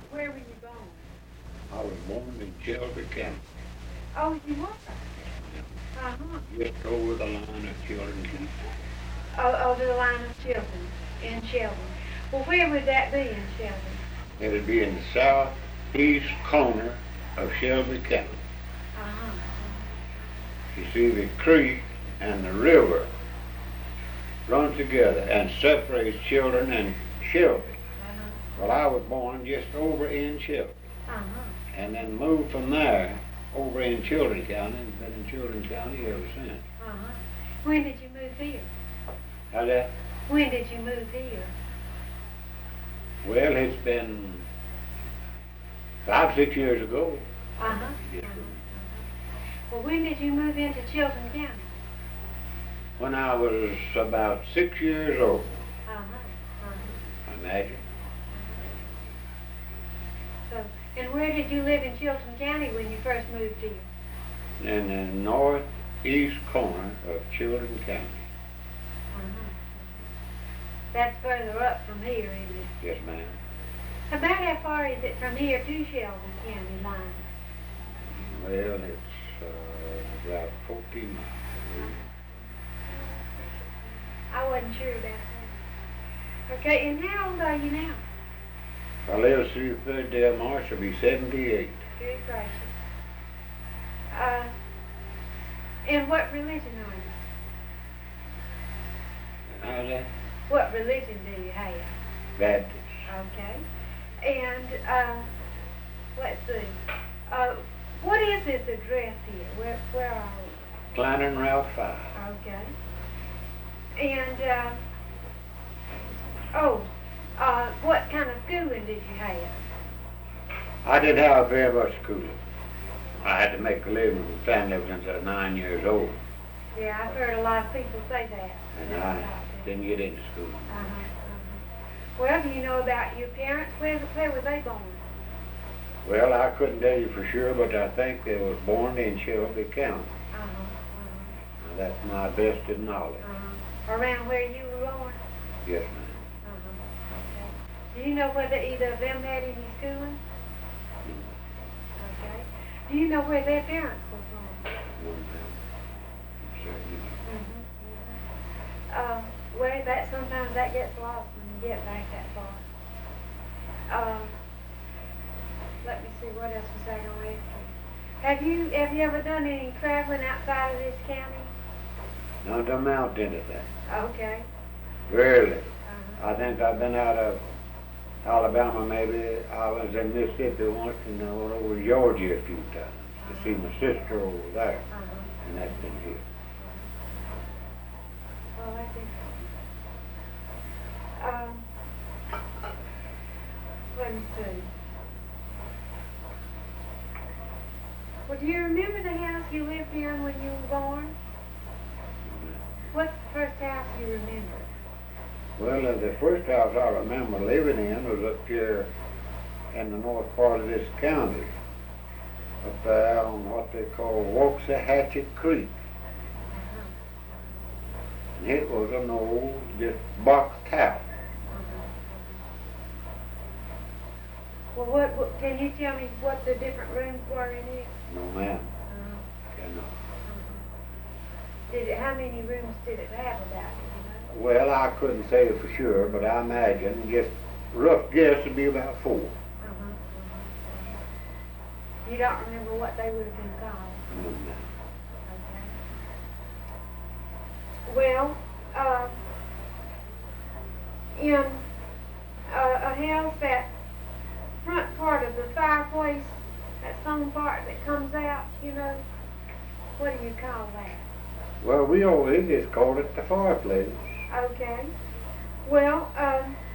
Where were you born? I was born in Shelby County. Oh, you were? Uh-huh. Just over the line of Children County. Oh, over the line of Children, in Shelby. Well, where would that be in Shelby? It'd be in the southeast corner of Shelby County. Uh-huh. You see, the creek and the river run together and separates Children and Shelby. Uh-huh. Well, I was born just over in Shelby. Uh-huh. And then moved from there over in Children County and been in Children County ever since. Uh-huh. When did you move here? How's that? When did you move here? Well, it's been 5-6 years ago. Uh-huh. Yes, Uh-huh. Well, when did you move into Chilton County? when I was about 6 years old, Uh-huh. Uh-huh. imagine. So, and where did you live in Chilton County when you first moved here? In the northeast corner of Children County. Uh-huh. That's further up from here, isn't it? Yes, ma'am. About how far is it from here to Shelby County line? Well, it's about 14 miles. I wasn't sure about that. Okay, and how old are you now? If I live through the 3rd day of March, I'll be 78. Good gracious. And what religion are you? How's that? What religion do you have? Baptist. Okay. And, let's see. What is this address here? Where are we? Kleiner Route 5. Okay. And, what kind of schooling did you have? I didn't have very much schooling. I had to make a living with family ever since I was 9 years old. Yeah, I've heard a lot of people say that. And I didn't get into school. Uh-huh, uh-huh. Well, do you know about your parents? Where were they born? Well, I couldn't tell you for sure, but I think they was born in Shelby County. Uh-huh, uh-huh. Now, that's my vested knowledge. Uh-huh. Around where you were born? Yes, ma'am. Okay. Do you know whether either of them had any schooling? Okay. Do you know where their parents were from? No, ma'am. Certainly. Well, sometimes that gets lost when you get back that far. Let me see, what else was I going to ask you? Have you ever done any traveling outside of this county? Not to amount to anything. Okay. Very little. Uh-huh. I think I've been out of Alabama, maybe. I was in Mississippi once, and I went over to Georgia a few times to see my sister over there. Uh-huh. And that's been here. Well, I think. Let me see. Well, do you remember the house you lived in when you were born? What's the first house you remember? Well, the first house I remember living in was up here in the north part of this county, up there on what they call Waxahachie Creek. Uh-huh. And it was an old, just box house. Well, what can you tell me what the different rooms were in it? No, ma'am. Uh-huh. Cannot. How many rooms did it have about? Do you know? Well, I couldn't say for sure, but I imagine, just rough guess, would be about 4. Uh-huh. You don't remember what they would have been called? No, ma'am. Okay. Well, in a house, that front part of the fireplace, that some part that comes out, you know, what do you call that? Well, we always just called it the fireplace. Okay. Well,